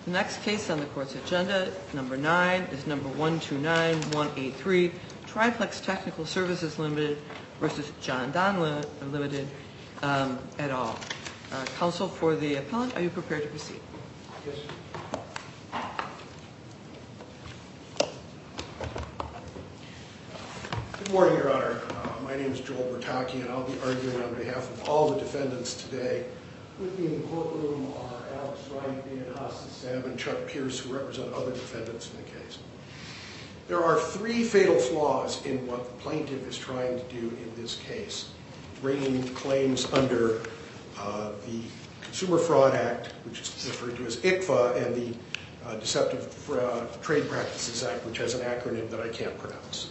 The next case on the court's agenda, number 9, is number 129183, Triplex Technical Services Limited versus John Don Limited et al. Counsel for the appellant, are you prepared to proceed? Yes. Good morning, Your Honor. My name is Joel Bertocchi, and I'll be arguing on behalf of all the defendants today. With me in the courtroom are Alex Wright, Dan Hostetson, and Chuck Pierce, who represent other defendants in the case. There are 3 fatal flaws in what the plaintiff is trying to do in this case, bringing claims under the Consumer Fraud Act, which is referred to as ICFA, and the Deceptive Trade Practices Act, which has an acronym that I can't pronounce.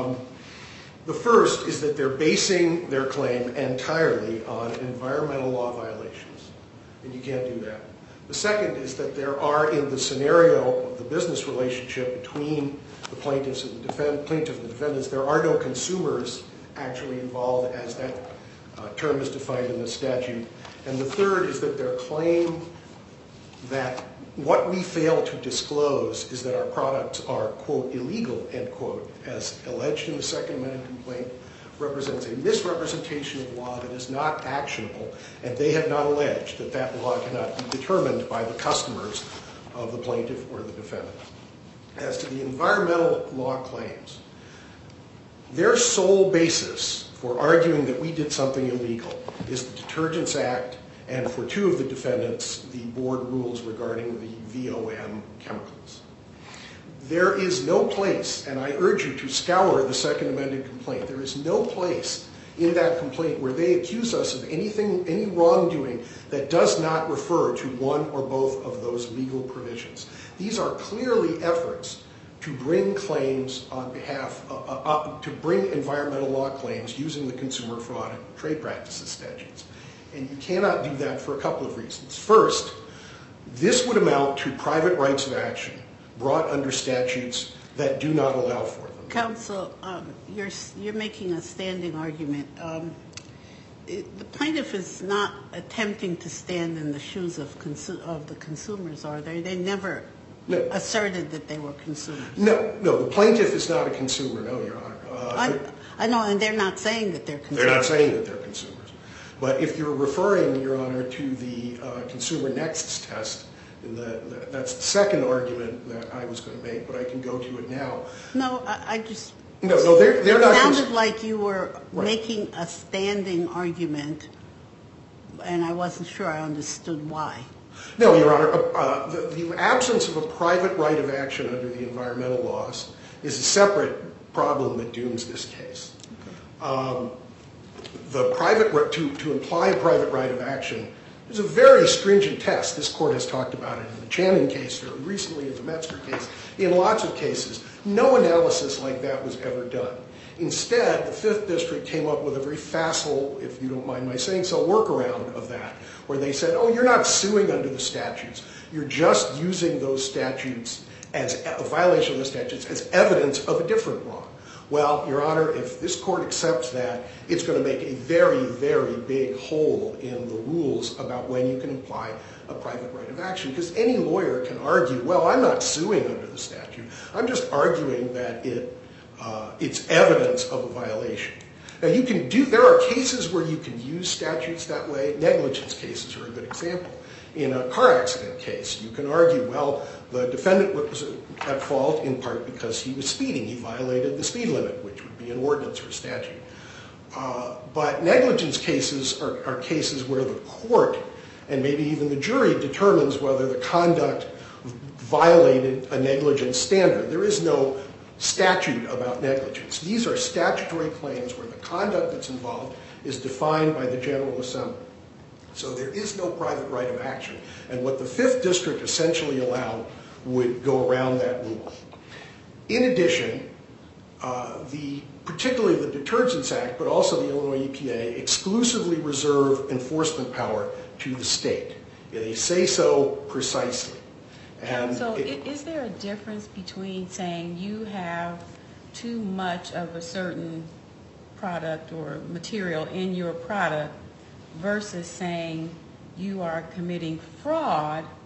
The first is that they're basing their claim entirely on environmental law violations, and you can't do that. The second is that there are, in the scenario of the business relationship between the plaintiffs and the defendants, there are no consumers actually involved as that term is defined in the statute. And the third is that their claim that what we fail to disclose is that our products are, quote, illegal, end quote, as alleged in the Second Amendment complaint, represents a misrepresentation of law that is not actionable, and they have not alleged that that law cannot be determined by the customers of the plaintiff or the defendant. As to the environmental law claims, their sole basis for arguing that we did something illegal is the Detergents Act, and for 2 of the defendants, the board rules regarding the VOM chemicals. There is no place, and I urge you to scour the Second Amendment complaint, there is no place in that complaint where they accuse us of any wrongdoing that does not refer to one or both of those legal provisions. These are clearly efforts to bring claims on behalf, to bring environmental law claims using the Consumer Fraud and Trade Practices statutes. And you cannot do that for a couple of reasons. First, this would amount to private rights of action brought under statutes that do not allow for them. Counsel, you're making a standing argument. The plaintiff is not attempting to stand in the shoes of the consumers, are they? They never asserted that they were consumers. No, the plaintiff is not a consumer, no, Your Honor. I know, and they're not saying that they're consumers. They're not saying that they're consumers. But if you're referring, Your Honor, to the Consumer Nexus test, that's the second argument that I was going to make, but I can go to it now. No, I just... No, they're not... It sounded like you were making a standing argument, and I wasn't sure I understood why. No, Your Honor, the absence of a private right of action under the environmental laws is a separate problem that dooms this case. Okay. To imply a private right of action is a very stringent test. This Court has talked about it in the Channing case, fairly recently in the Metzger case. In lots of cases, no analysis like that was ever done. Instead, the Fifth District came up with a very facile, if you don't mind my saying so, workaround of that, where they said, oh, you're not suing under the statutes. You're just using those statutes as a violation of the statutes as evidence of a different law. Well, Your Honor, if this Court accepts that, it's going to make a very, very big hole in the rules about when you can apply a private right of action. Because any lawyer can argue, well, I'm not suing under the statute. I'm just arguing that it's evidence of a violation. Now, there are cases where you can use statutes that way. Negligence cases are a good example. In a car accident case, you can argue, well, the defendant was at fault in part because he was speeding. He violated the speed limit, which would be an ordinance or a statute. But negligence cases are cases where the court, and maybe even the jury, determines whether the conduct violated a negligence standard. There is no statute about negligence. These are statutory claims where the conduct that's involved is defined by the General Assembly. So there is no private right of action. And what the Fifth District essentially allowed would go around that rule. In addition, particularly the Detergents Act, but also the Illinois EPA, exclusively reserve enforcement power to the state. They say so precisely. So is there a difference between saying you have too much of a certain product or material in your product versus saying you are committing fraud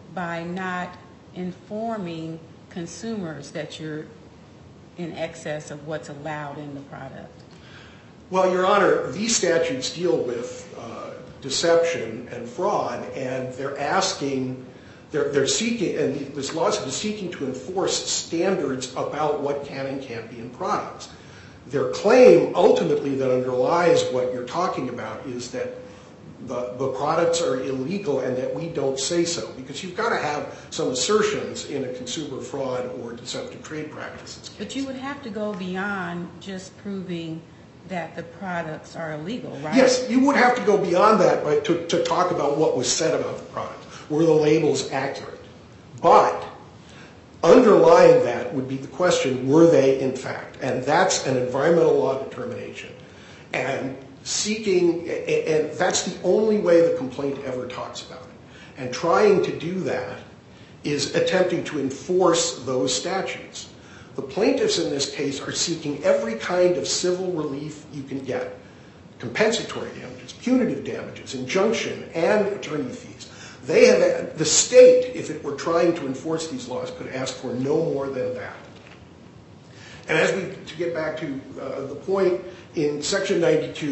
by not informing consumers that you're in excess of what's allowed in the product? Well, Your Honor, these statutes deal with deception and fraud, and they're seeking, and this lawsuit is seeking to enforce standards about what can and can't be in products. Their claim ultimately that underlies what you're talking about is that the products are illegal and that we don't say so, because you've got to have some assertions in a consumer fraud or deceptive trade practices. But you would have to go beyond just proving that the products are illegal, right? Yes, you would have to go beyond that to talk about what was said about the product. Were the labels accurate? But underlying that would be the question, were they in fact? And that's an environmental law determination. And that's the only way the complaint ever talks about it. And trying to do that is attempting to enforce those statutes. The plaintiffs in this case are seeking every kind of civil relief you can get. Compensatory damages, punitive damages, injunction, and attorney fees. The state, if it were trying to enforce these laws, could ask for no more than that. And to get back to the point, in Section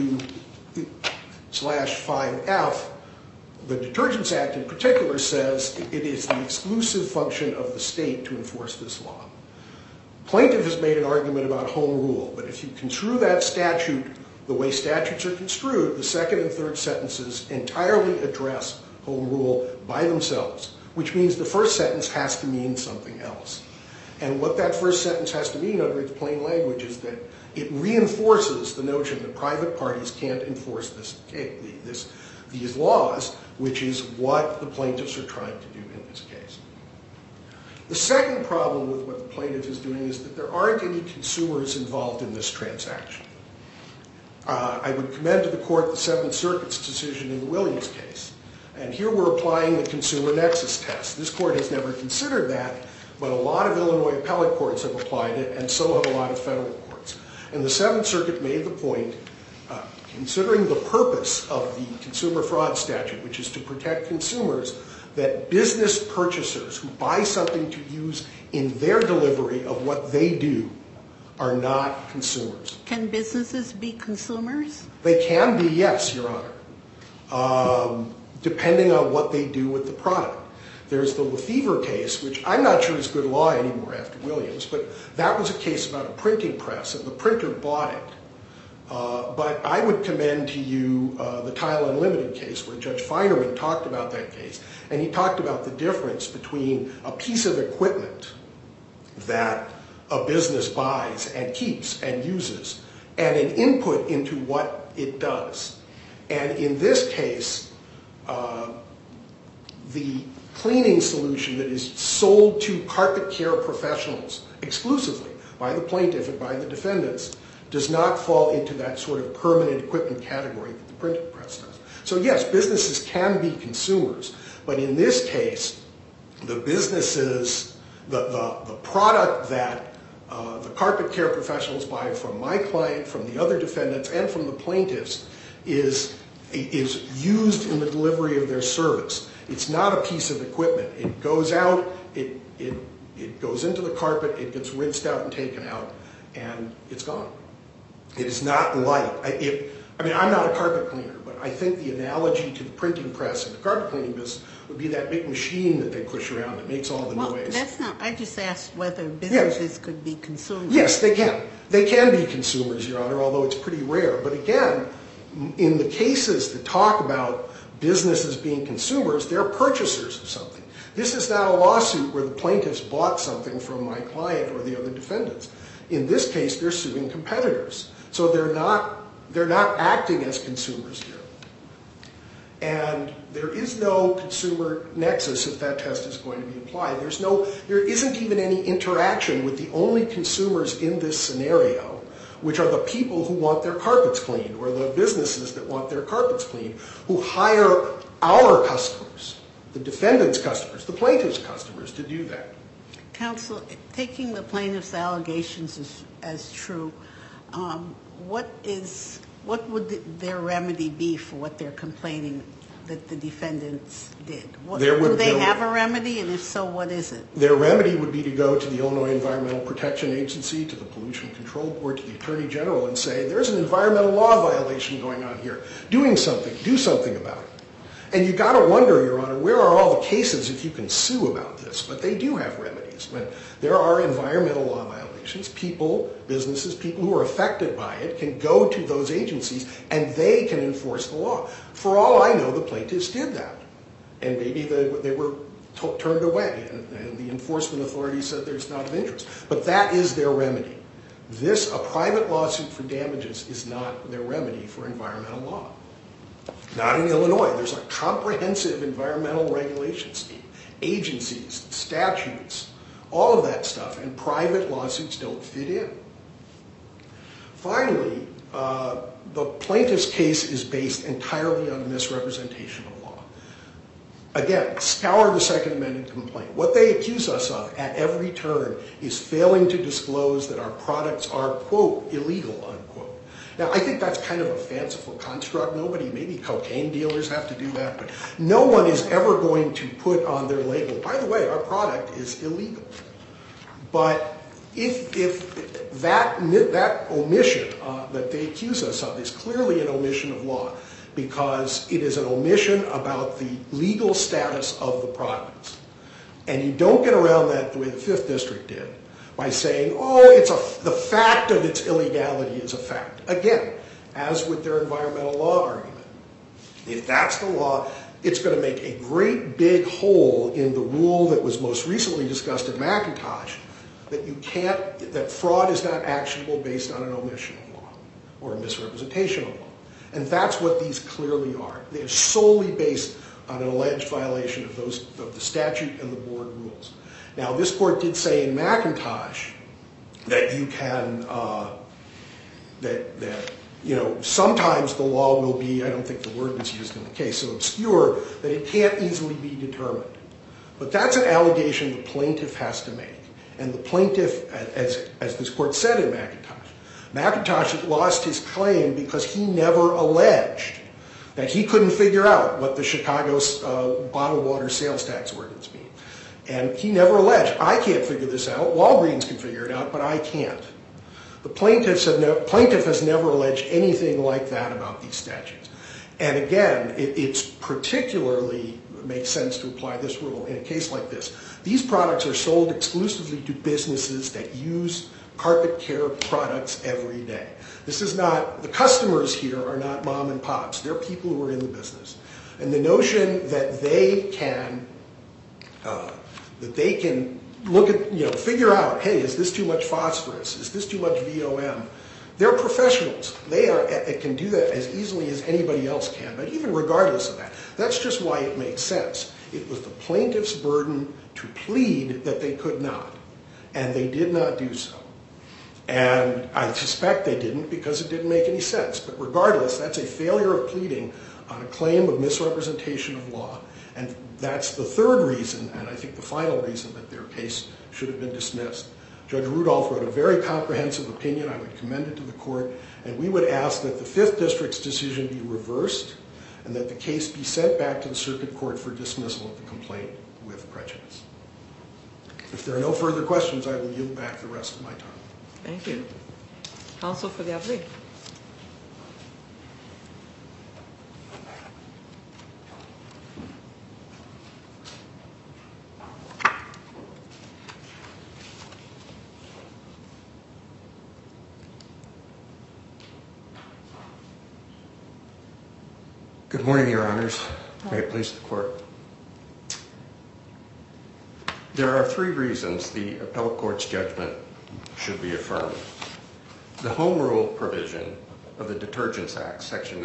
92/5F, the Detergents Act in particular says it is the exclusive function of the state to enforce this law. Plaintiff has made an argument about home rule, but if you construe that statute the way statutes are construed, the second and third sentences entirely address home rule by themselves, which means the first sentence has to mean something else. And what that first sentence has to mean under its plain language is that it reinforces the notion that private parties can't enforce these laws, which is what the plaintiffs are trying to do in this case. The second problem with what the plaintiff is doing is that there aren't any consumers involved in this transaction. I would commend to the court the Seventh Circuit's decision in the Williams case. And here we're applying the consumer nexus test. This court has never considered that, but a lot of Illinois appellate courts have applied it, and so have a lot of federal courts. And the Seventh Circuit made the point, considering the purpose of the consumer fraud statute, which is to protect consumers, that business purchasers who buy something to use in their delivery of what they do are not consumers. Can businesses be consumers? They can be, yes, Your Honor, depending on what they do with the product. There's the Lefevre case, which I'm not sure is good law anymore after Williams, but that was a case about a printing press, and the printer bought it. But I would commend to you the Tile Unlimited case, where Judge Feinerman talked about that case, and he talked about the difference between a piece of equipment that a business buys and keeps and uses, and an input into what it does. And in this case, the cleaning solution that is sold to carpet care professionals exclusively by the plaintiff and by the defendants does not fall into that sort of permanent equipment category that the printing press does. So yes, businesses can be consumers, but in this case, the businesses, the product that the carpet care professionals buy from my client, from the other defendants, and from the plaintiffs is used in the delivery of their service. It's not a piece of equipment. It goes out, it goes into the carpet, it gets rinsed out and taken out, and it's gone. It is not light. I'm not a carpet cleaner, but I think the analogy to the printing press and the carpet cleaning business would be that big machine that they push around that makes all the noise. That's not, I just asked whether businesses could be consumers. Yes, they can. They can be consumers, Your Honor, although it's pretty rare. But again, in the cases that talk about businesses being consumers, they're purchasers of something. This is not a lawsuit where the plaintiffs bought something from my client or the other defendants. In this case, they're suing competitors. So they're not acting as consumers here. And there is no consumer nexus if that test is going to be applied. There isn't even any interaction with the only consumers in this scenario, which are the people who want their carpets cleaned, or the businesses that want their carpets cleaned, who hire our customers, the defendant's customers, the plaintiff's customers, to do that. Counsel, taking the plaintiff's allegations as true, what would their remedy be for what they're complaining that the defendants did? Do they have a remedy, and if so, what is it? Their remedy would be to go to the Illinois Environmental Protection Agency, to the Pollution Control Board, to the Attorney General, and say, there's an environmental law violation going on here. Do something about it. And you got to wonder, Your Honor, where are all the cases if you can sue about this? But they do have remedies. When there are environmental law violations, businesses, people who are affected by it can go to those agencies and they can enforce the law. For all I know, the plaintiffs did that. And maybe they were turned away and the enforcement authority said there's not of interest. But that is their remedy. A private lawsuit for damages is not their remedy for environmental law. Not in Illinois. There's a comprehensive environmental regulation scheme, agencies, statutes, all of that stuff, and private lawsuits don't fit in. Finally, the plaintiff's case is based entirely on a misrepresentation of law. Again, scour the Second Amendment complaint. What they accuse us of at every turn is failing to disclose that our products are, quote, illegal, unquote. Now, I think that's kind of a fanciful construct. Maybe cocaine dealers have to do that, but no one is ever going to put on their label, by the way, our product is illegal. But if that omission that they accuse us of is clearly an omission of law, because it is an omission about the legal status of the products, and you don't get around that the way the Fifth District did, by saying, the fact of its illegality is a fact. Again, as with their environmental law argument, if that's the law, it's going to make a great big hole in the rule that was most recently discussed at McIntosh, that fraud is not actionable based on an omission of law or a misrepresentation of law. And that's what these clearly are. They are solely based on an alleged violation of the statute and the board rules. Now, this court did say in McIntosh that you can, sometimes the law will be, I don't think the word was used in the case, so obscure that it can't easily be determined. But that's an allegation the plaintiff has to make. And the plaintiff, as this court said in McIntosh had lost his claim because he never alleged that he couldn't figure out what the Chicago bottled water sales tax ordinance means. And he never alleged, I can't figure this out, Walgreens can figure it out, but I can't. The plaintiff has never alleged anything like that about these statutes. And again, it's particularly makes sense to apply this rule in a case like this. These products are sold exclusively to businesses that use carpet care products every day. The customers here are not mom and pops. They're people who are in the business. And the notion that they can look at, figure out, hey, is this too much phosphorus? Is this too much VOM? They're professionals. They can do that as easily as anybody else can. But even regardless of that, that's just why it makes sense. It was the plaintiff's burden to plead that they could not. And they did not do so. And I suspect they didn't because it didn't make any sense. But regardless, that's a failure of pleading on a claim of misrepresentation of law. And that's the third reason, and I think the final reason, that their case should have been dismissed. Judge Rudolph wrote a very comprehensive opinion. I would commend it to the court. And we would ask that the Fifth District's decision be reversed and that the case be sent back to the circuit court for dismissal of the complaint with prejudice. If there are no further questions, I will yield back the rest of my time. Thank you. Counsel for the appellee. Good morning, Your Honors. May it please the court. There are three reasons the appellate court's judgment should be affirmed. The home rule provision of the Detergents Act, Section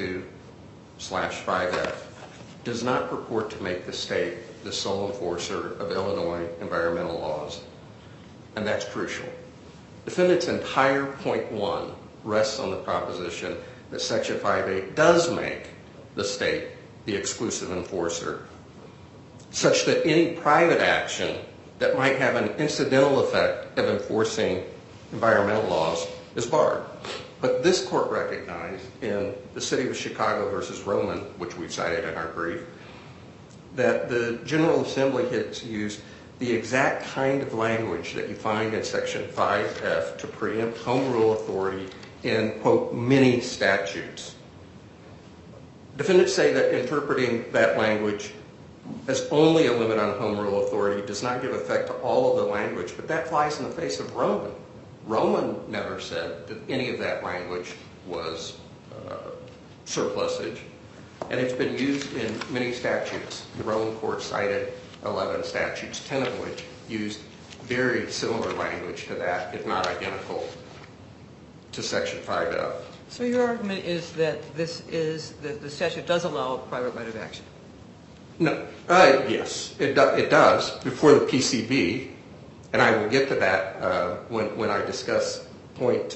92/5F, does not purport to make the state the sole enforcer of Illinois environmental laws, and that's crucial. Defendant's entire point one rests on the proposition that Section 5A does make the state the exclusive enforcer, such that any private action that might have an incidental effect of enforcing environmental laws is barred. But this court recognized in the City of Chicago versus Roman, which we've cited in our brief, that the General Assembly has used the exact kind of language that you find in Section 5F to preempt home rule authority in, quote, many statutes. Defendants say that interpreting that language as only a limit on home rule authority does not give effect to all of the language, but that flies in the face of Roman. Roman never said that any of that language was surplusage, and it's been used in many statutes. The Roman court cited 11 statutes, 10 of which used very similar language to that, if not identical to Section 5F. So your argument is that that the statute does allow a private right of action? No. Yes, it does before the PCB, and I will get to that when I discuss point,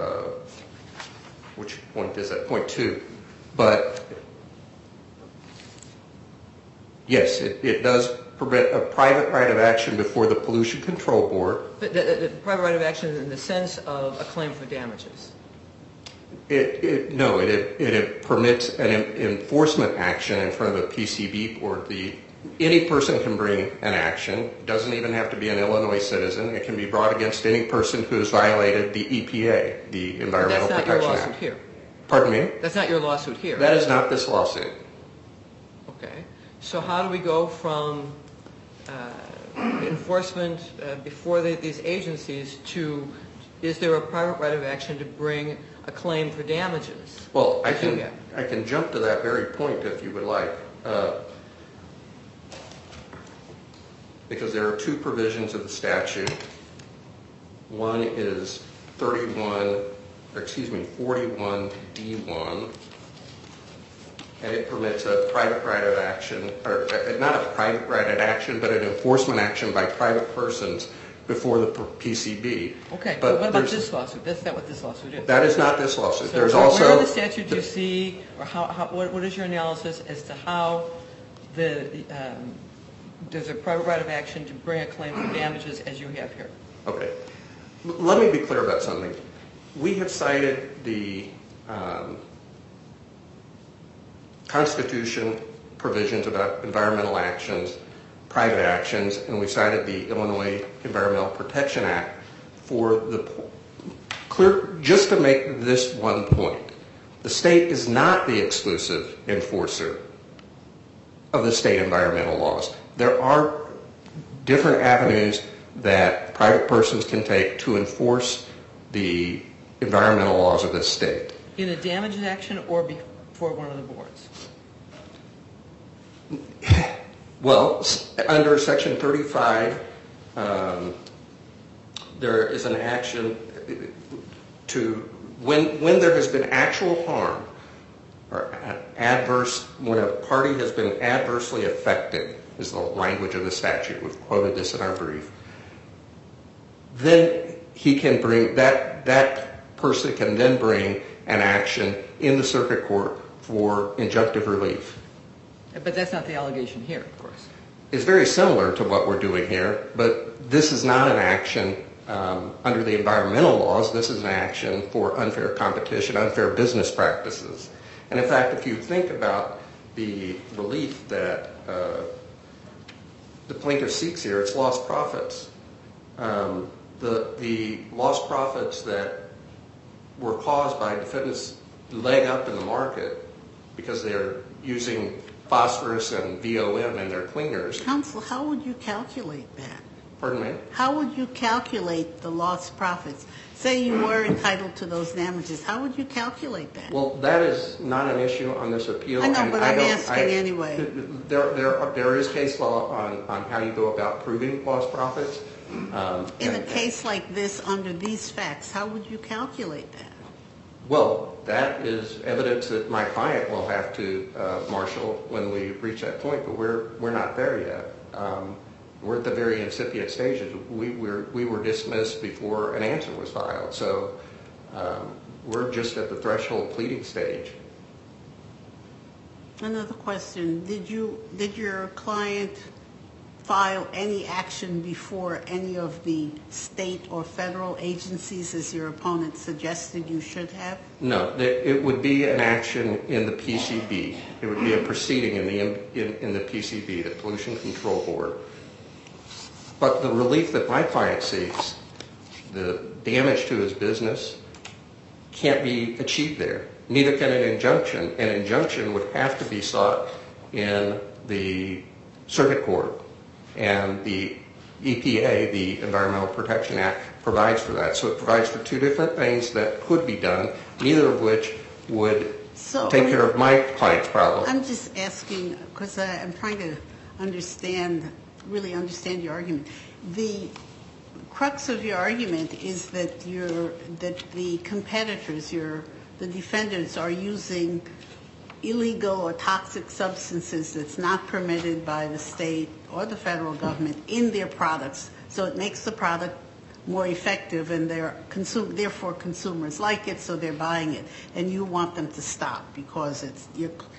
which point is that? Point 2. But yes, it does permit a private right of action before the Pollution Control Board. But the private right of action in the sense of a claim for damages? No, it permits an enforcement action in front of the PCB board. Any person can bring an action. It doesn't even have to be an Illinois citizen. It can be brought against any person who has violated the EPA, the Environmental Protection Act. That's not your lawsuit here? Pardon me? That's not your lawsuit here? That is not this lawsuit. Okay. So how do we go from enforcement before these agencies to, is there a private right of action to bring a claim for damages? Well, I can jump to that very point if you would like. Because there are two provisions of the statute. One is 41D1, and it permits a private right of action, or not a private right of action, but an enforcement action by private persons before the PCB. Okay, but what about this lawsuit? That's not what this lawsuit is. That is not this lawsuit. So where in the statute do you see, or what is your analysis as to how there's a private right of action to bring a claim for damages as you have here? Okay. Let me be clear about something. We have cited the Constitution provisions about environmental actions, private actions, and we cited the Illinois Environmental Protection Act for just to make this one point. The state is not the exclusive enforcer of the state environmental laws. There are different avenues that private persons can take to enforce the environmental laws of this state. In a damages action or before one of the boards? Well, under Section 35, there is an action to, when there has been actual harm or when a party has been adversely affected, is the language of the statute. We've quoted this in our brief. Then he can bring, that person can then bring an action in the circuit court for injunctive relief. But that's not the allegation here, of course. It's very similar to what we're doing here, but this is not an action under the environmental laws. This is an action for unfair competition, unfair business practices. And in fact, if you think about the relief that the plaintiff seeks here, it's lost profits. The lost profits that were caused by defendants' leg up in the market because they're using phosphorus and VOM in their cleaners. Counsel, how would you calculate that? Pardon me? How would you calculate the lost profits? Say you were entitled to those damages. How would you calculate that? Well, that is not an issue on this appeal. I know, but I'm asking anyway. There is case law on how you go about proving lost profits. In a case like this, under these facts, how would you calculate that? Well, that is evidence that my client will have to marshal when we reach that point, but we're not there yet. We're at the very incipient stages. We were dismissed before an answer was filed, so we're just at the threshold pleading stage. Another question: Did your client file any action before any of the state or federal agencies, as your opponent suggested you should have? No, it would be an action in the PCB. It would be a proceeding in the PCB, the Pollution Control Board. But the relief that my client seeks, the damage to his business, can't be achieved there. Neither can an injunction. An injunction would have to be sought in the circuit court. And the EPA, the Environmental Protection Act, provides for that. So it provides for two different things that could be done, neither of which would take care of my client's problem. I'm just asking, because I'm trying to really understand your argument. The crux of your argument is that the competitors, the defendants, are using illegal or toxic substances that's not permitted by the state or the federal government in their products, so it makes the product more effective, and therefore consumers like it, so they're buying it, and you want them to stop because it's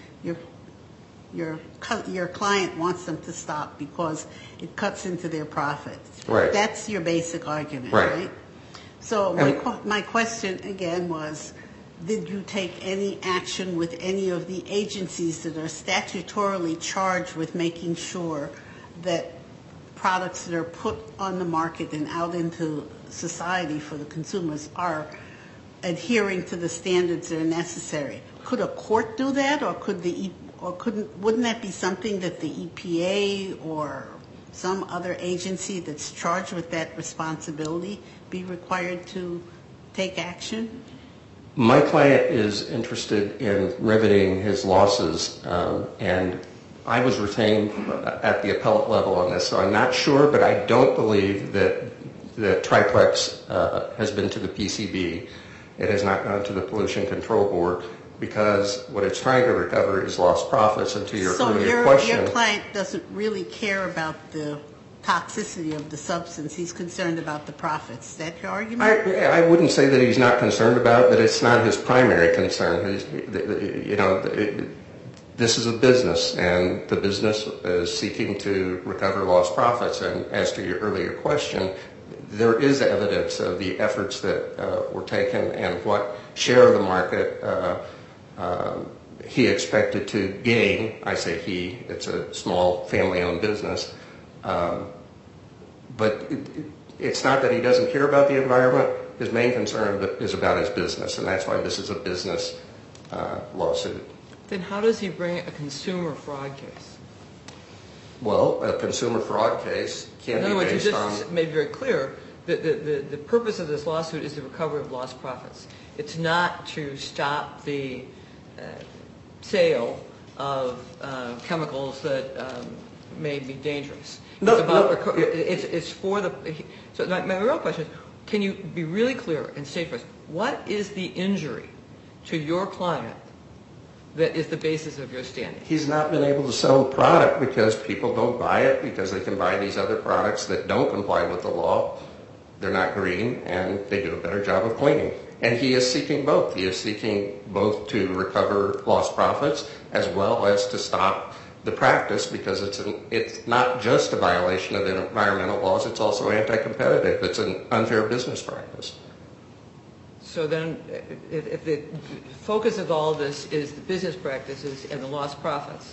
your client wants them to stop because it cuts into their profits. Right. That's your basic argument, right? So my question again was, did you take any action with any of the agencies that are statutorily charged with making sure that products that are put on the market and out into society for the consumers are adhering to the standards that are necessary? Could a court do that, or wouldn't that be something that the EPA or some other agency that's charged with that responsibility be required to take action? My client is interested in remedying his losses, and I was retained at the appellate level on this, so I'm not sure, but I don't believe that Triplex has been to the PCB. It has not gone to the Pollution Control Board, because what it's trying to recover is lost profits. And to your earlier question, so your client doesn't really care about the toxicity of the substance. He's concerned about the profits. Is that your argument? I wouldn't say that he's not concerned about it, but it's not his primary concern. This is a business, and the business is seeking to recover lost profits. And as to your earlier question, there is evidence of the efforts that were taken and what share of the market he expected to gain. I say he, it's a small family-owned business. But it's not that he doesn't care about the environment. His main concern is about his business, and that's why this is a business lawsuit. Then how does he bring a consumer fraud case? Well, a consumer fraud case can be based on... In other words, you just made very clear that the purpose of this lawsuit is the recovery of lost profits. It's not to stop the sale of chemicals that may be dangerous. It's for the... So my real question is, can you be really clear and say for us, what is the injury to your client that is the basis of your standing? He's not been able to sell the product because people don't buy it, because they can buy these other products that don't comply with the law. They're not green, and they do a better job of cleaning. And he is seeking both. He is seeking both to recover lost profits as well as to stop the practice, because it's not just a violation of the environmental laws, it's also anti-competitive. It's an unfair business practice. So then if the focus of all this is the business practices and the lost profits,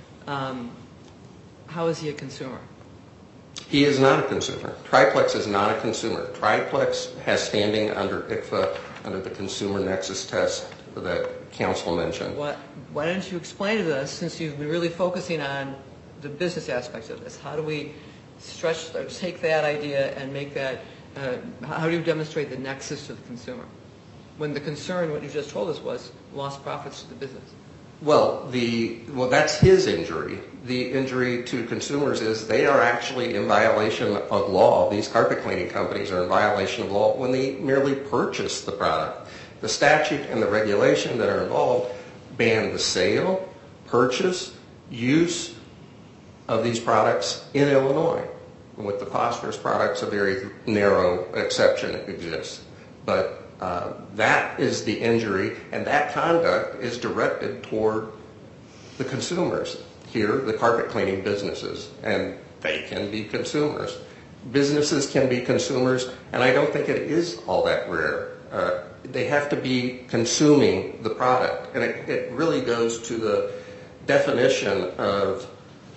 how is he a consumer? He is not a consumer. Triplex is not a consumer. Triplex has standing under ICFA, under the Consumer Nexus test that counsel mentioned. Why don't you explain to us, since you've been really focusing on the business aspects of this, how do we take that idea and make that, how do you demonstrate the nexus to the consumer? When the concern, what you just told us, was lost profits to the business. Well, that's his injury. The injury to consumers is they are actually in violation of law. These carpet cleaning companies are in violation of law when they merely purchase the product. The statute and the regulation that are involved ban the sale, purchase, use of these products in Illinois. With the phosphorus products, a very narrow exception exists. But that is the injury, and that conduct is directed toward the consumers here, the carpet cleaning businesses. And they can be consumers. Businesses can be consumers, and I don't think it is all that rare. They have to be consuming the product, and it really goes to the definition of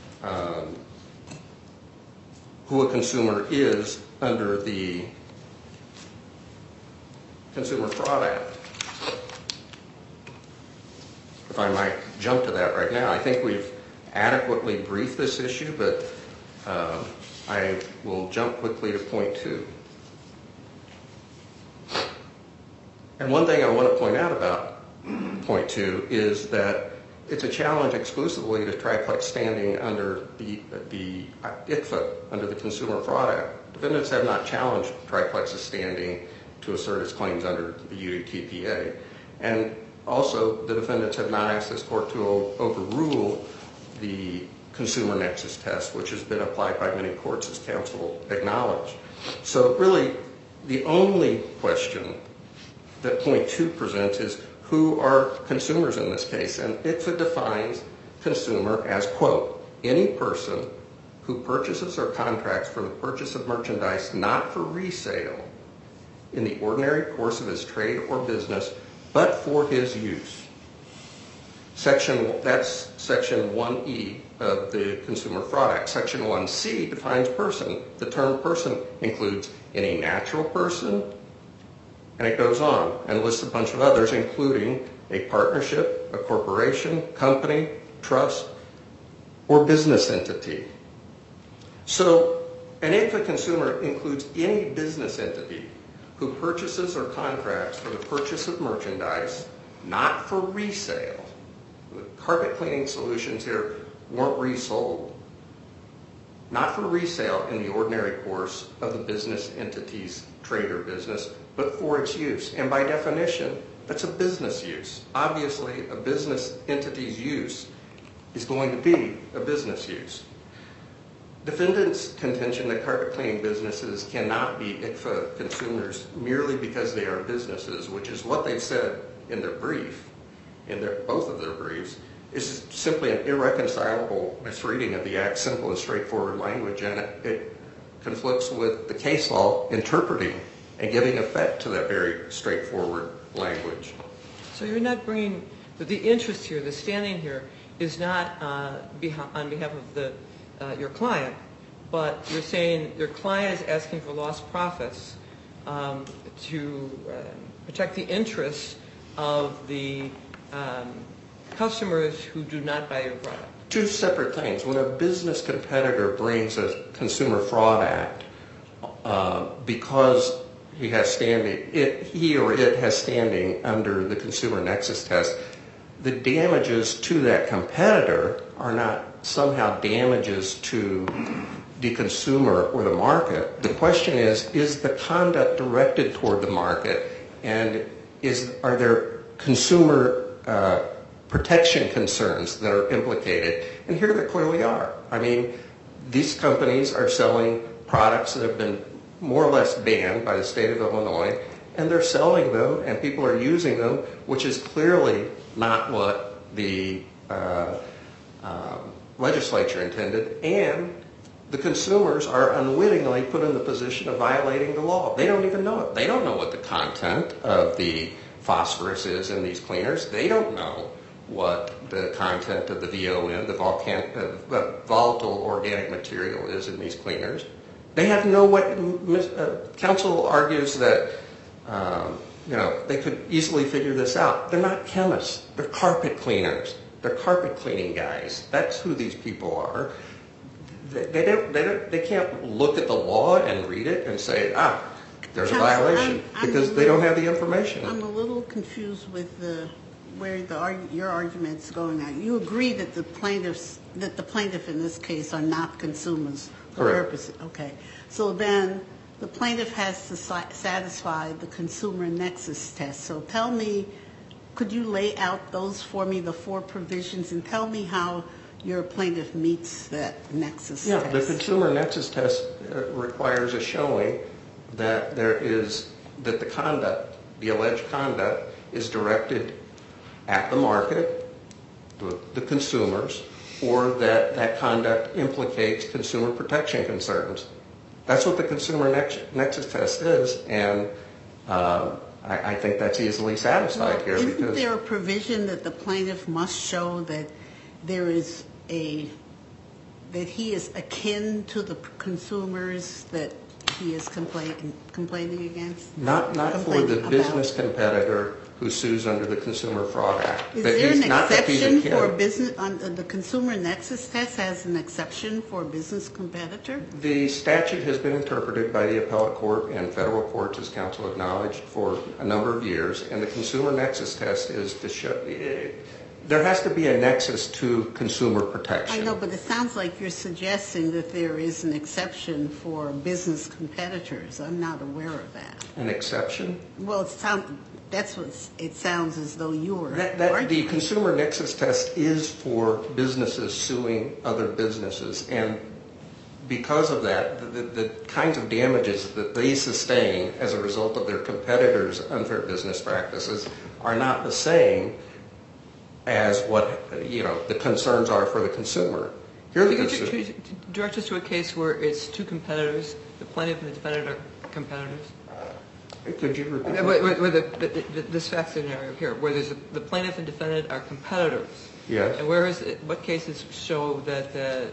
who a consumer is under the Consumer Fraud Act. If I might jump to that right now, I think we've adequately briefed this issue, but I will jump quickly to point 2. And one thing I want to point out about point 2 is that it's a challenge exclusively to Triplex standing under the ICFA, under the Consumer Fraud Act. Defendants have not challenged Triplex's standing to assert its claims under the UDTPA. And also, the defendants have not asked this court to overrule the consumer nexus test, which has been applied by many courts, as counsel acknowledged. So really, the only question that point 2 presents is who are consumers in this case. And ICFA defines consumer as, quote, any person who purchases or contracts for the purchase of merchandise not for resale in the ordinary course of his trade or business, but for his use. That's Section 1E of the Consumer Fraud Act. Section 1C defines person. The term person includes any natural person, and it goes on and lists a bunch of others, including a partnership, a corporation, company, trust, or business entity. So an ICFA consumer includes any business entity who purchases or contracts for the purchase of merchandise not for resale. The carpet cleaning solutions here weren't resold. Not for resale in the ordinary course of the business entity's trade or business, but for its use. And by definition, that's a business use. Obviously, a business entity's use is going to be a business use. Defendants' contention that carpet cleaning businesses cannot be ICFA consumers merely because they are businesses, which is what they've said in their brief, both of their briefs, is simply an irreconcilable misreading of the Act's simple and straightforward language, and it conflicts with the case law interpreting and giving effect to that very straightforward language. So you're not bringing, the interest here, the standing here, is not on behalf of your client, but you're saying your client is asking for lost profits to protect the interests of the customers who do not buy your product. Two separate things. When a business competitor brings a Consumer Fraud Act because he or it has standing under the Consumer Nexus test, the damages to that competitor are not somehow damages to the consumer or the market. The question is the conduct directed toward the market, and are there consumer protection concerns that are implicated? And here there clearly are. I mean, these companies are selling products that have been more or less banned by the state of Illinois, and they're selling them, and people are using them, which is clearly not what the legislature intended, and the consumers are unwittingly put in the position of violating the law. They don't even know it. They don't know what the content of the phosphorus is in these cleaners. They don't know what the content of the VON, the volatile organic material, is in these cleaners. They have no way. Counsel argues that they could easily figure this out. They're not chemists. They're carpet cleaners. They're carpet cleaning guys. That's who these people are. They can't look at the law and read it and say, there's a violation, because they don't have the information. I'm a little confused with where your argument's going at. You agree that the plaintiff in this case are not consumers for purposes. Okay. So then the plaintiff has to satisfy the Consumer Nexus test. So tell me, could you lay out those for me, the 4 provisions, and tell me how your plaintiff meets that nexus test? Yeah, the Consumer Nexus test requires a showing that the alleged conduct is directed at the market, the consumers, or that that conduct implicates consumer protection concerns. That's what the consumer nexus test is, and I think that's easily satisfied here. Isn't there a provision that the plaintiff must show that that he is akin to the consumers that he is complaining against? Not for the business competitor who sues under the Consumer Fraud Act. Is there an exception for business? The Consumer Nexus test has an exception for a business competitor? The statute has been interpreted by the appellate court and federal courts, as counsel acknowledged, for a number of years, and the Consumer Nexus test is to show there has to be a nexus to consumer protection. I know, but it sounds like you're suggesting that there is an exception for business competitors. I'm not aware of that. An exception? Well, that's what it sounds as though you were arguing. The Consumer Nexus test is for businesses suing other businesses, and because of that, the kinds of damages that they sustain as a result of their competitors' unfair business practices are not the same as what the concerns are for the consumer. Could you direct us to a case where it's two competitors, the plaintiff and the defendant are competitors? Could you repeat? This fact scenario here, where the plaintiff and defendant are competitors. Yes. And what cases show that the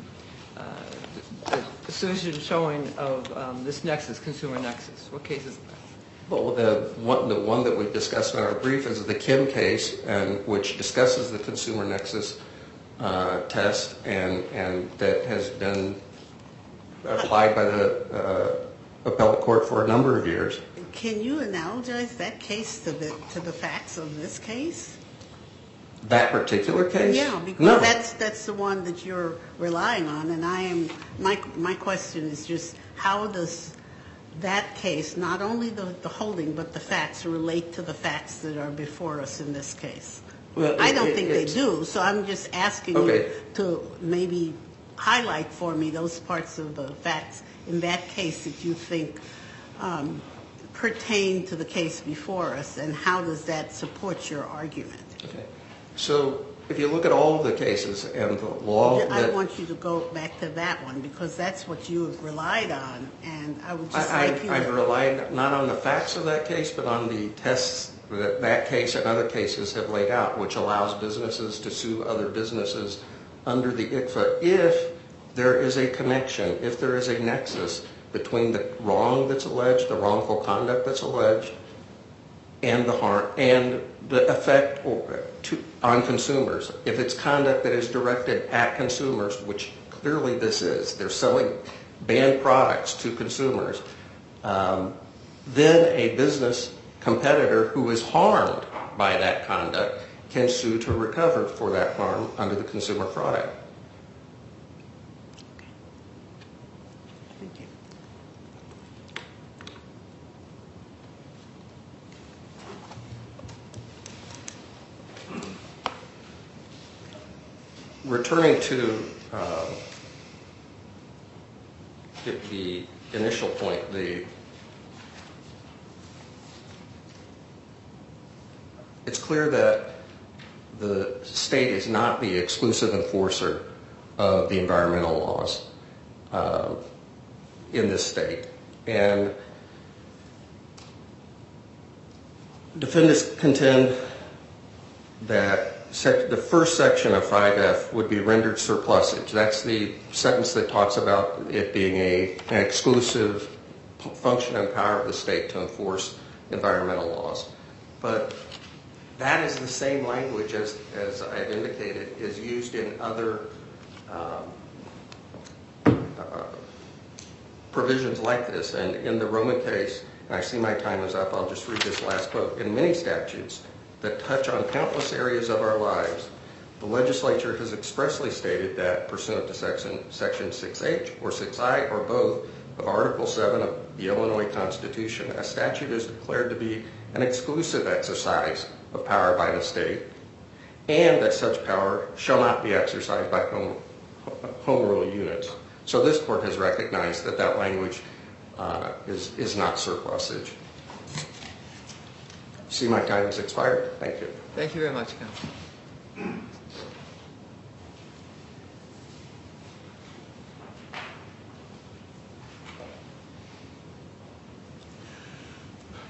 sufficient showing of this nexus, consumer nexus? What cases? Well, the one that we discussed in our brief is the Kim case, which discusses the Consumer Nexus test, and that has been applied by the appellate court for a number of years. Can you analogize that case to the facts of this case? That particular case? Yeah, because no. that's the one that you're relying on, and my question is just how does that case, not only the holding but the facts, relate to the facts that are before us in this case? Well, I don't think they do, so I'm just asking you to maybe highlight for me those parts of the facts in that case that you think pertain to the case before us, and how does that support your argument? Okay. So if you look at all of the cases and the law I want you to go back to that one, because that's what you have relied on, and I would just like you to... I've relied not on the facts of that case, but on the tests that case and other cases have laid out, which allows businesses to sue other businesses under the ICFA if there is a connection, if there is a nexus between the wrong that's alleged, the wrongful conduct that's alleged, and the harm and the effect on consumers. If it's conduct that is directed at consumers, which clearly this is, they're selling banned products to consumers, then a business competitor who is harmed by that conduct can sue to recover for that harm under the Consumer Fraud Act. Thank you. Returning to the initial point, it's clear that the state is not the exclusive enforcer of the environmental laws in this state. And defendants contend that the first section of 5F would be rendered surplusage. That's the sentence that talks about it being an exclusive function and power of the state to enforce environmental laws. But that is the same language, as I've indicated, is used in other provisions like this. And in the Roman case, and I see my time is up, I'll just read this last quote. In many statutes that touch on countless areas of our lives, the legislature has expressly stated that, pursuant to Section 6H or 6I or both of Article 7 of the Illinois Constitution, a statute is declared to be an exclusive exercise of power by the state, and that such power shall not be exercised by home rule units. So this court has recognized that that language is not surplusage. See, my time has expired. Thank you. Thank you very much, Counsel.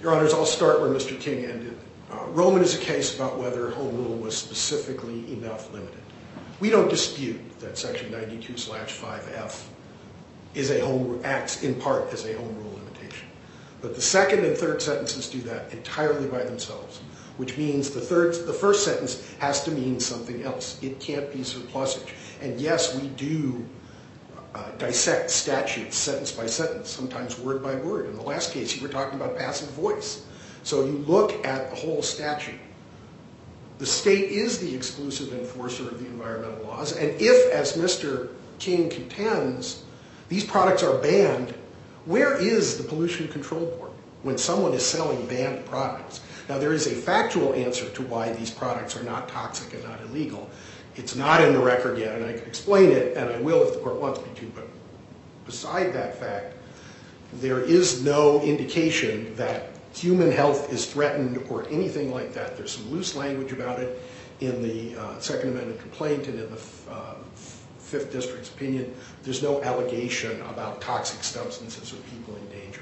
Your Honors, I'll start where Mr. King ended. Roman is a case about whether home rule was specifically enough limited. We don't dispute that Section 92/5F acts in part as a home rule limitation. But the second and third sentences do that entirely by themselves, which means the first sentence has to mean something else. It can't be surplusage. And yes, we do dissect statutes sentence by sentence, sometimes word by word. In the last case, you were talking about passive voice. So you look at the whole statute. The state is the exclusive enforcer of the environmental laws, and if, as Mr. King contends, these products are banned, where is the Pollution Control Board when someone is selling banned products? Now, there is a factual answer to why these products are not toxic and not illegal. It's not in the record yet, and I can explain it, and I will if the court wants me to, but beside that fact, there is no indication that human health is threatened or anything like that. There's some loose language about it in the Second Amendment complaint and in the Fifth District's opinion. There's no allegation about toxic substances or people in danger.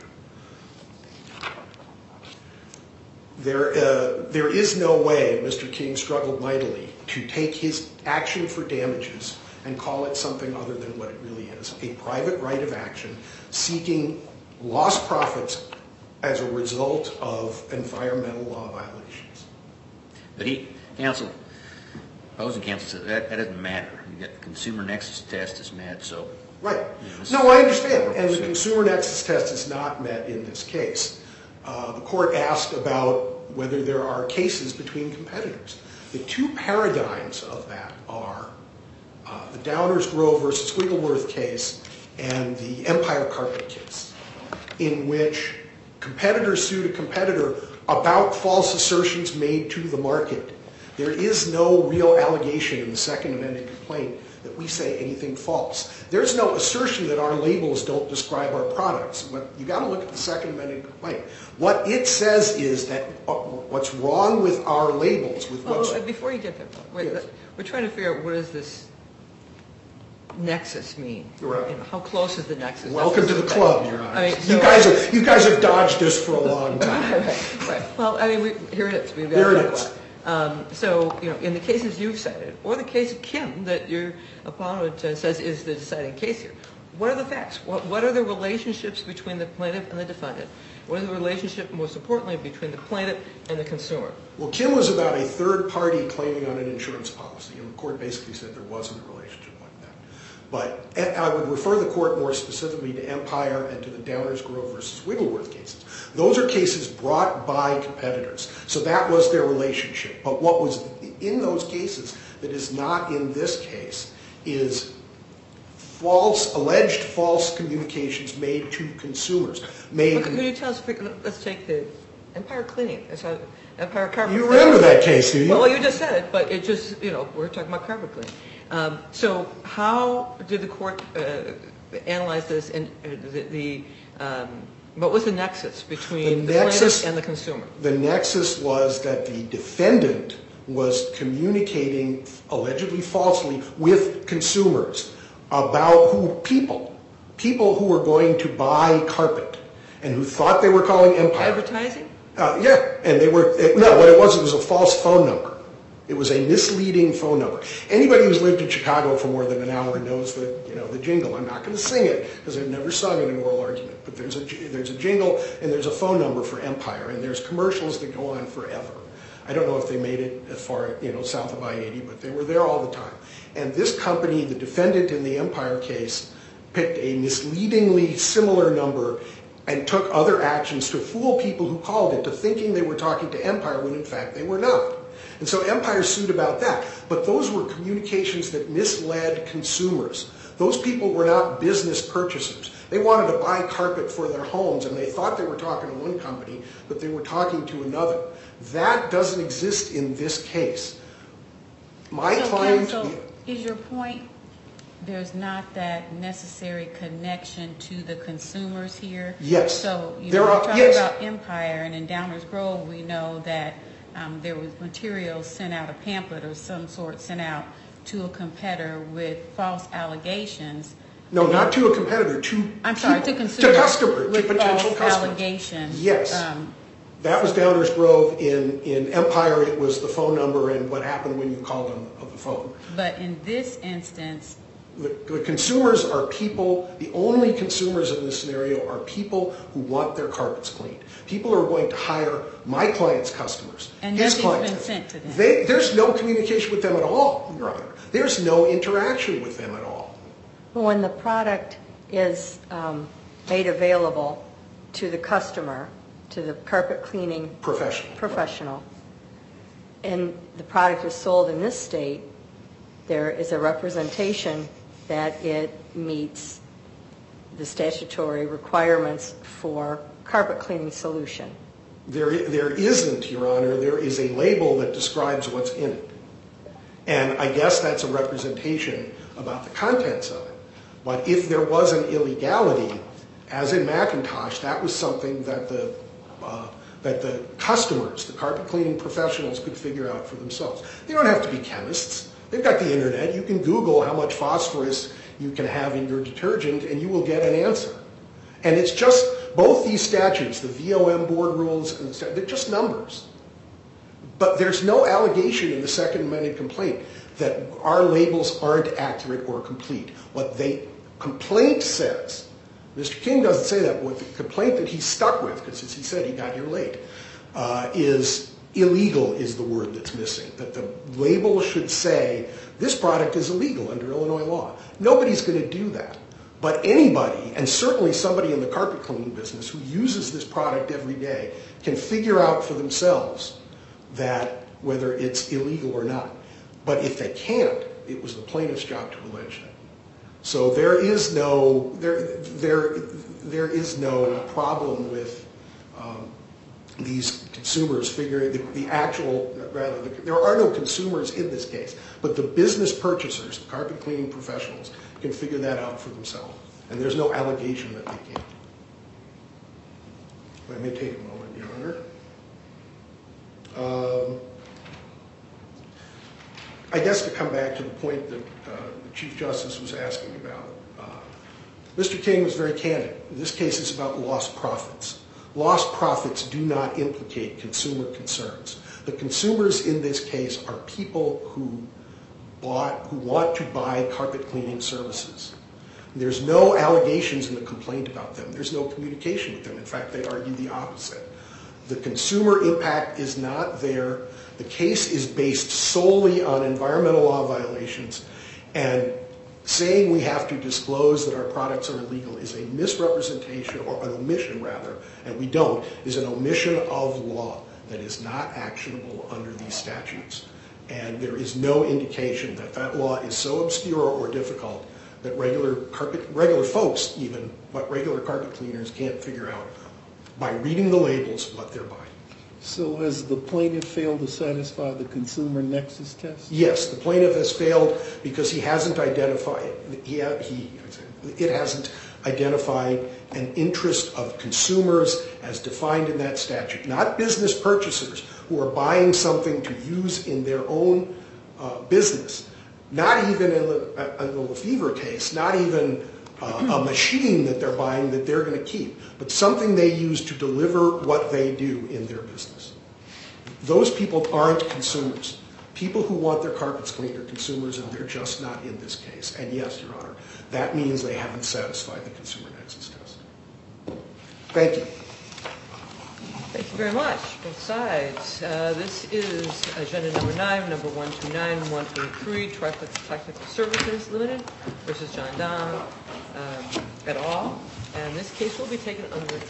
There is no way, Mr. King struggled mightily, to take his action for damages and call it something other than what it really is, a private right of action seeking lost profits as a result of environmental law violations. But opposing counsel said that doesn't matter. You got the consumer nexus test is met, so. Right. No, I understand. And the consumer nexus test is not met in this case. The court asked about whether there are cases between competitors. The two paradigms of that are the Downers Grove versus Wigglesworth case and the Empire Carpet case, in which competitors sued a competitor about false assertions made to the market. There is no real allegation in the Second Amendment complaint that we say anything false. There's no assertion that our labels don't describe our products. You got to look at the Second Amendment complaint. What it says is that what's wrong with our labels, with what's... Before you get there, we're trying to figure out what does this nexus mean? Right. You know, how close is the nexus? Welcome to the club, Your Honor. I mean, so, you guys have dodged this for a long time. Right. Well, I mean, here it is. There it is. So, you know, in the cases you've cited, or the case of Kim that your opponent says is the deciding case here, what are the facts? What are the relationships between the plaintiff and the defendant? What is the relationship, most importantly, between the plaintiff and the consumer? Well, Kim was about a third party claiming on an insurance policy, and the court basically said there wasn't a relationship like that. But I would refer the court more specifically to Empire and to the Downers Grove versus Wigglesworth cases. Those are cases brought by competitors. So that was their relationship. But what was in those cases that is not in this case is alleged false communications made to consumers. Could you tell us, let's take the Empire Cleaning, Empire Carpet. You remember that case, do you? Well, you just said it, but it just, you know, we're talking about carpet cleaning. So how did the court analyze this, and what was the nexus between the plaintiff and the consumer? The nexus was that the defendant was communicating allegedly falsely with consumers about people who were going to buy carpet and who thought they were calling Empire. Advertising? Yeah, and they were, no, what it was a false phone number. It was a misleading phone number. Anybody who's lived in Chicago for more than an hour knows the jingle. I'm not going to sing it because I've never sung it in an oral argument, but there's a jingle and there's a phone number for Empire, and there's commercials that go on forever. I don't know if they made it as far, south of I-80, but they were there all the time. And this company, the defendant in the Empire case, picked a misleadingly similar number and took other actions to fool people who called it to thinking they were talking to Empire when in fact they were not. And so Empire sued about that. But those were communications that misled consumers. Those people were not business purchasers. They wanted to buy carpet for their homes, and they thought they were talking to one company, but they were talking to another. That doesn't exist in this case. So is your point there's not that necessary connection to the consumers here? Yes. So we're talking about Empire, and in Downers Grove we know that there was material sent out, a pamphlet of some sort sent out to a competitor with false allegations. No, not to a competitor, to consumers. To customers, with to potential false customers. Allegations. Yes. That was Downers Grove. In Empire, it was the phone number and what happened when you called on the phone. But in this instance, the consumers are people, the only consumers in this scenario are people who want their carpets cleaned. People are going to hire my client's customers, and his nothing's clients. been sent to them. There's no communication with them at all, Your Honor. There's no interaction with them at all. When the product is made available to the customer, to the carpet cleaning professional, and the product is sold in this state, there is a representation that it meets the statutory requirements for carpet cleaning solution. There isn't, Your Honor. There is a label that describes what's in it. And I guess that's a representation about the contents of it. But if there was an illegality, as in Macintosh, that was something that the customers, the carpet cleaning professionals, could figure out for themselves. They don't have to be chemists. They've got the internet. You can Google how much phosphorus you can have in your detergent, and you will get an answer. And it's just both these statutes, the VOM board rules, they're just numbers. But there's no allegation in the Second Amendment complaint that our labels aren't accurate or complete. What the complaint says, Mr. King doesn't say that, but what the complaint that he's stuck with, because as he said, he got here late, is illegal is the word that's missing. That the label should say, this product is illegal under Illinois law. Nobody's going to do that. But anybody, and certainly somebody in the carpet cleaning business who uses this product every day, can figure out for themselves that whether it's illegal or not. But if they can't, it was the plaintiff's job to allege that. So there is no problem with these consumers figuring there are no consumers in this case, but the business purchasers, the carpet cleaning professionals, can figure that out for themselves. And there's no allegation that they can't. If I may take a moment, Your Honor. I guess to come back to the point that the Chief Justice was asking about, Mr. King was very candid. This case is about lost profits. Lost profits do not implicate consumer concerns. The consumers in this case are people who want to buy carpet cleaning services. There's no allegations in the complaint about them. There's no communication with them. In fact, they argue the opposite. The consumer impact is not there. The case is based solely on environmental law violations, and saying we have to disclose that our products are illegal is a misrepresentation, or an omission rather, and we don't, is an omission of law that is not actionable under these statutes. And there is no indication that that law is so obscure or difficult that regular folks even, but regular carpet cleaners can't figure out by reading the labels what they're buying. So has the plaintiff failed to satisfy the consumer nexus test? Yes, the plaintiff has failed because he hasn't identified, it hasn't identified an interest of consumers as defined in that statute. Not business purchasers who are buying something to use in their own business. Not even in the Lefevre case, not even a machine that they're buying that they're going to keep, but something they use to deliver what they do in their business. Those people aren't consumers. People who want their carpets cleaned are consumers, and they're just not in this case. And yes, Your Honor, that means they haven't satisfied the consumer nexus test. Thank you. Thank you very much, both sides. This is agenda number 9, number 129183, Triplex Technical Services Limited versus John Donne et al. And this case will be taken under